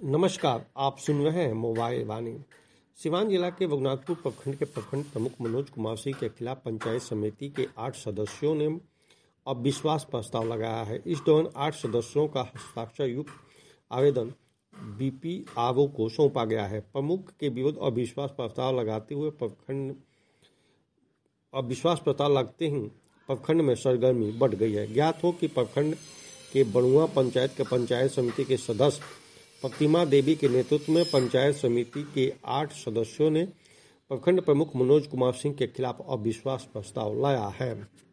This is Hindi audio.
नमस्कार, आप सुन रहे हैं मोबाइल वाणी। सिवान जिला के रघुनाथपुर प्रखंड के प्रखंड प्रमुख मनोज कुमार सिंह के खिलाफ पंचायत समिति के 8 सदस्यों ने अविश्वास प्रस्ताव लगाया है। इस दौरान 8 सदस्यों का हस्ताक्षर युक्त आवेदन बीपीआरओ को सौंपा गया है। प्रमुख के विरुद्ध अविश्वास प्रस्ताव लगाते हुए प्रखंड में सरगर्मी बढ़ गई है। ज्ञात हो कि प्रखंड के बड़ुआ पंचायत के पंचायत समिति के सदस्य प्रतिमा देवी के नेतृत्व में पंचायत समिति के 8 सदस्यों ने प्रखंड प्रमुख मनोज कुमार सिंह के खिलाफ अविश्वास प्रस्ताव लाया है।